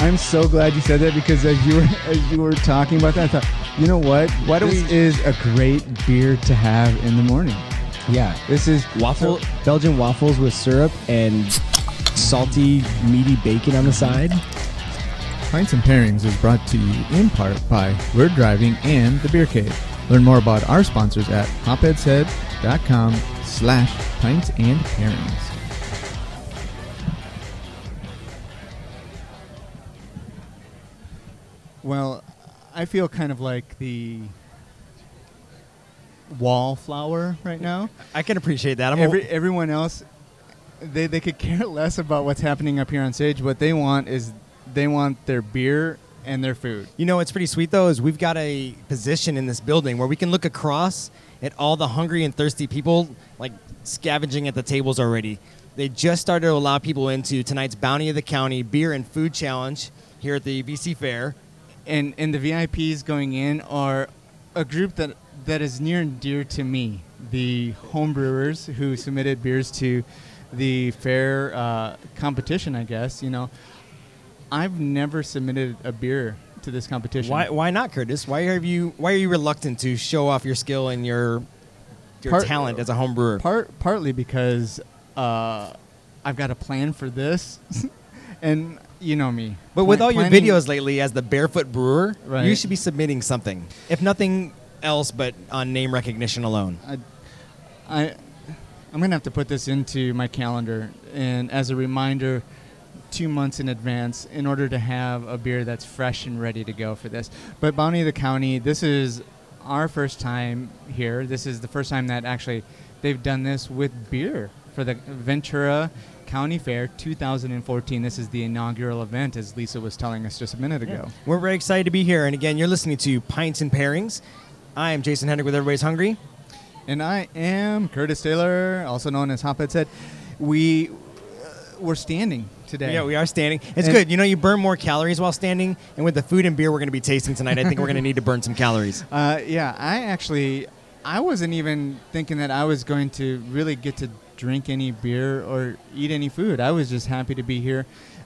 I'm so glad you said that, because as you were talking about that, I thought, you know what? This is a great beer to have in the morning. Yeah. This is Belgian waffles with syrup and salty, meaty bacon on the side. Pints and Pairings is brought to you in part by Word Driving and The Beer Cave. Learn more about our sponsors at hopheadshead.com/pints and pairings. Well, I feel kind of like the wallflower right now. I can appreciate that. Everyone else, they could care less about what's happening up here on stage. What they want is their beer and their food. You know what's pretty sweet, though, is we've got a position in this building where we can look across at all the hungry and thirsty people, like, scavenging at the tables already. They just started to allow people into tonight's Bounty of the County Beer and Food Challenge here at the BC Fair. And the VIPs going in are a group that is near and dear to me. The home brewers who submitted beers to the fair competition, I guess. You know, I've never submitted a beer to this competition. Why not, Curtis? Why are you reluctant to show off your skill and your talent as a home brewer? Partly because I've got a plan for this, and you know me. But with all your videos lately as the Barefoot Brewer, right, you should be submitting something, if nothing else but on name recognition alone. I'm going to have to put this into my calendar, and as a reminder, 2 months in advance, in order to have a beer that's fresh and ready to go for this. But Bounty of the County, this is our first time here. This is the first time that actually they've done this with beer for the Ventura County Fair 2014. This is the inaugural event, as Lisa was telling us just a minute ago. Yeah. We're very excited to be here. And again, you're listening to Pints and Pairings. I am Jason Hendrick with Everybody's Hungry. And I am Curtis Taylor, also known as Hophead's Head. We're standing today. Yeah, we are standing. It's good. You know, you burn more calories while standing. And with the food and beer we're going to be tasting tonight, I think we're going to need to burn some calories. Yeah, I wasn't even thinking that I was going to really get to drink any beer or eat any food. I was just happy to be here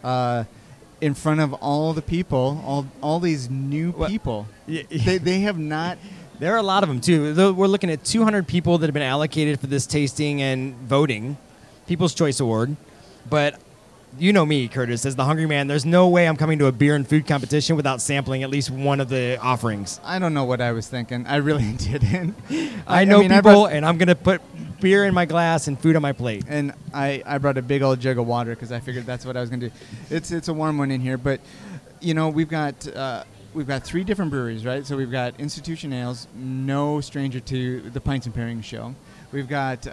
in front of all the people, all these new people. They have not... There are a lot of them, too. We're looking at 200 people that have been allocated for this tasting and voting, People's Choice Award. But you know me, Curtis, as the hungry man, there's no way I'm coming to a beer and food competition without sampling at least one of the offerings. I don't know what I was thinking. I really didn't. I know people, and I'm going to put beer in my glass and food on my plate. And I brought a big old jug of water because I figured that's what I was going to do. It's a warm one in here, but, you know, we've got 3 different breweries, right? So we've got Institution Ales, no stranger to the Pints and Pairings show. We've got...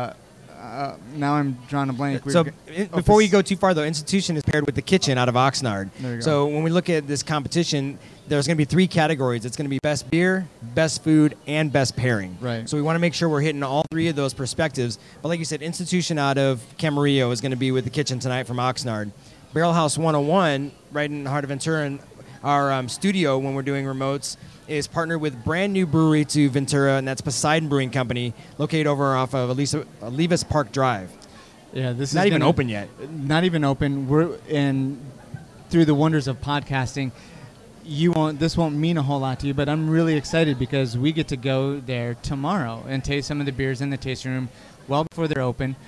now I'm drawing a blank. Before we go too far, though, Institution is paired with the Kitchen out of Oxnard. There you go. So when we look at this competition, there's going to be 3 categories. It's going to be best beer, best food, and best pairing. Right. So we want to make sure we're hitting all 3 of those perspectives. But like you said, Institution out of Camarillo is going to be with the Kitchen tonight from Oxnard. Barrel House 101, right in the heart of Ventura, and our studio when we're doing remotes, is partnered with brand new brewery to Ventura, and that's Poseidon Brewing Company, located over off of Olivas Park Drive. Yeah, this is not even open yet. Not even open. And through the wonders of podcasting, this won't mean a whole lot to you, but I'm really excited because we get to go there tomorrow and taste some of the beers in the tasting room well before they're open.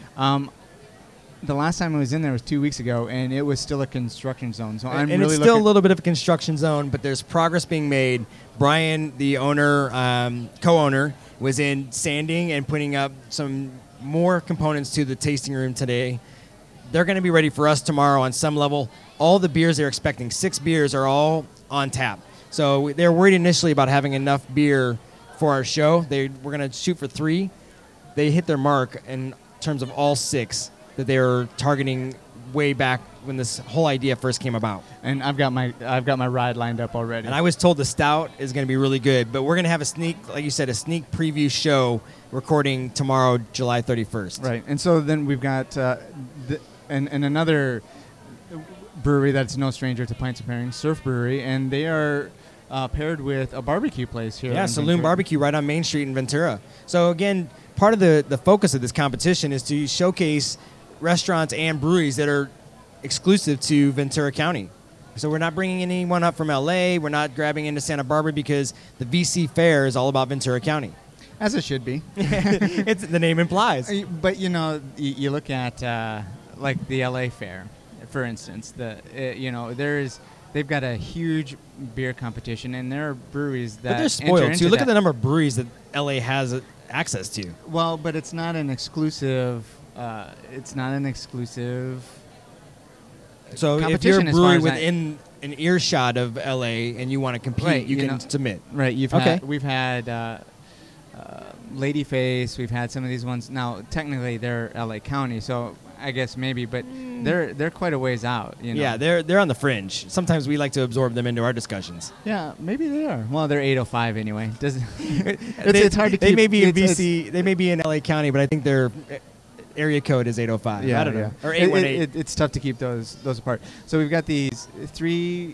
The last time I was in there was 2 weeks ago, and it was still a construction zone. So I'm it's still a little bit of a construction zone, but there's progress being made. Brian, the owner, co-owner, was in sanding and putting up some more components to the tasting room today. They're going to be ready for us tomorrow on some level. All the beers they're expecting, 6 beers, are all on tap. So they were worried initially about having enough beer for our show. We're going to shoot for 3. They hit their mark in terms of all 6 that they were targeting way back when this whole idea first came about. And I've got my ride lined up already. And I was told the stout is going to be really good, but we're going to have a sneak preview show recording tomorrow, July 31st. Right. And so then we've got and another brewery that's no stranger to Pints and Pairings, Surf Brewery, and they are paired with a barbecue place here. Yeah, Saloon Barbecue right on Main Street in Ventura. So again, part of the focus of this competition is to showcase restaurants and breweries that are exclusive to Ventura County. So we're not bringing anyone up from LA. We're not grabbing into Santa Barbara because the VC Fair is all about Ventura County. As it should be. It's the name implies. But you look at like the LA Fair, for instance. They've got a huge beer competition, and there are breweries that. But they're spoiled too. Look at the number of breweries that LA has access to. Well, but it's not an exclusive. So if you're a brewery within an earshot of LA and you want to compete, right, you can submit. Right. We've had Ladyface. We've had some of these ones. Now, technically, they're LA County, so I guess maybe, but they're quite a ways out. Yeah, they're on the fringe. Sometimes we like to absorb them into our discussions. Yeah, maybe they are. Well, they're 805 anyway. It's hard to keep. They may be in BC. They may be in LA County, but I think their area code is 805. Yeah, I don't know. Or 818. It's tough to keep those apart. So we've got these three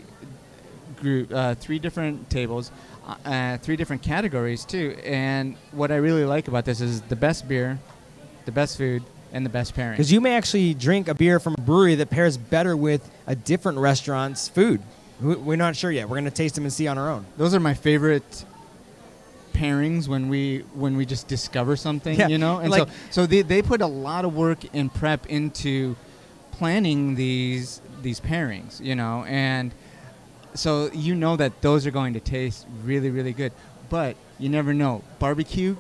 different tables, 3 different categories too. And what I really like about this is the best beer, the best food, and the best pairing. Because you may actually drink a beer from a brewery that pairs better with a different restaurant's food. We're not sure yet. We're going to taste them and see on our own. Those are my favorite pairings when we just discover something, and like, so they put a lot of work and prep into planning these pairings, and so that those are going to taste really, really good. But you never know. Barbecue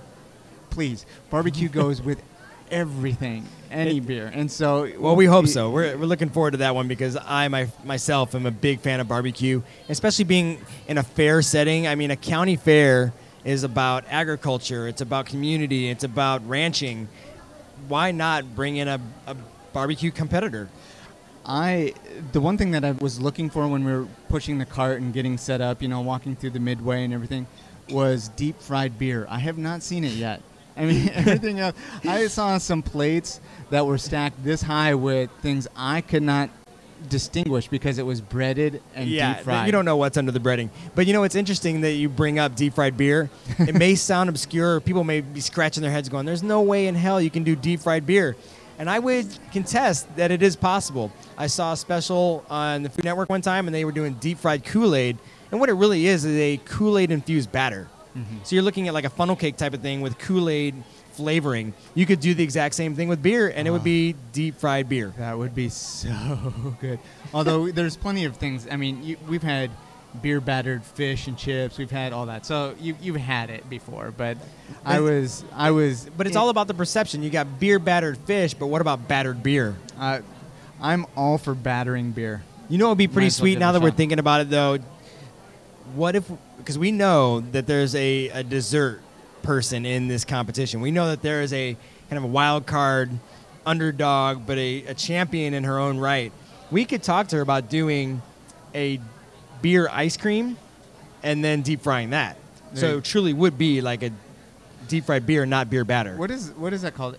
goes with everything, any beer. And so we hope so. We're looking forward to that one because I myself am a big fan of barbecue, especially being in a fair setting. I mean, a county fair is about agriculture, it's about community, it's about ranching. Why not bring in a barbecue competitor? The one thing that I was looking for when we were pushing the cart and getting set up, walking through the midway and everything, was deep fried beer. I have not seen it yet. I mean, everything else. I saw some plates that were stacked this high with things I could not distinguish because it was breaded and deep fried. You don't know what's under the breading. But it's interesting that you bring up deep fried beer. It may sound obscure. People may be scratching their heads going, there's no way in hell you can do deep fried beer. And I would contest that it is possible. I saw a special on the Food Network one time, and they were doing deep fried Kool-Aid. And what it really is a Kool-Aid infused batter. Mm-hmm. So you're looking at like a funnel cake type of thing with Kool-Aid flavoring. You could do the exact same thing with beer, and it would be deep fried beer. That would be so good. Although there's plenty of things. I mean, we've had beer battered fish and chips. We've had all that. So you've had it before, but I was. But it's all about the perception. You got beer battered fish, but what about battered beer? I'm all for battering beer. It would be pretty sweet now that we're thinking about it, though. What if, because we know that there's a dessert person in this competition. We know that there is a kind of a wild card underdog, but a champion in her own right. We could talk to her about doing a beer ice cream and then deep frying that. So it truly would be like a deep fried beer, not beer batter. What is that called?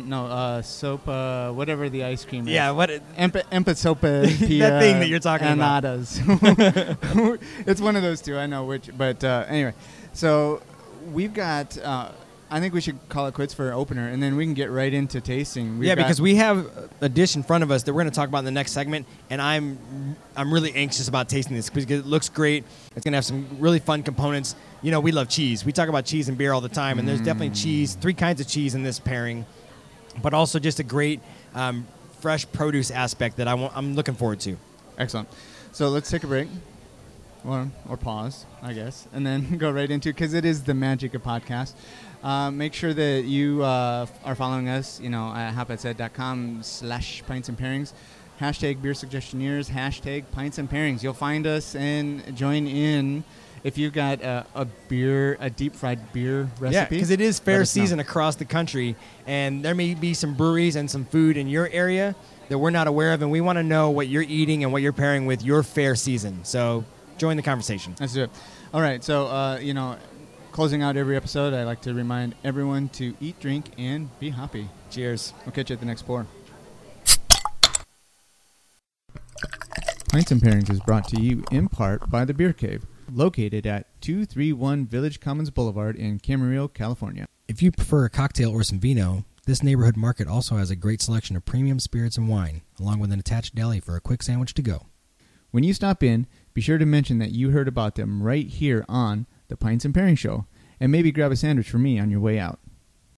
Sopa, whatever the ice cream is. Yeah, Sopa that thing that you're talking about. It's one of those two. I know which, but anyway. So we've got. I think we should call it quits for our opener, and then we can get right into tasting. Because we have a dish in front of us that we're going to talk about in the next segment, and I'm really anxious about tasting this because it looks great. It's going to have some really fun components. We love cheese. We talk about cheese and beer all the time, and there's definitely cheese, 3 kinds of cheese in this pairing, but also just a great fresh produce aspect that I'm looking forward to. Excellent. So let's take a break. Or pause, I guess, and then go right into, because it is the magic of podcast. Make sure that you are following us, at howpadsaid.com/pints and pairings, #beersuggestioneers, #pints and pairings. You'll find us and join in if you've got a deep fried beer recipe. Yeah, because it is fair season across the country, and there may be some breweries and some food in your area that we're not aware of, and we want to know what you're eating and what you're pairing with your fair season. So join the conversation. Let's do it. All right, so, closing out every episode, I like to remind everyone to eat, drink, and be happy. Cheers. We'll catch you at the next pour. Pints and Pairings is brought to you in part by The Beer Cave, located at 231 Village Commons Boulevard in Camarillo, California. If you prefer a cocktail or some vino, this neighborhood market also has a great selection of premium spirits and wine, along with an attached deli for a quick sandwich to go. When you stop in, be sure to mention that you heard about them right here on the Pints and Pairing Show, and maybe grab a sandwich for me on your way out.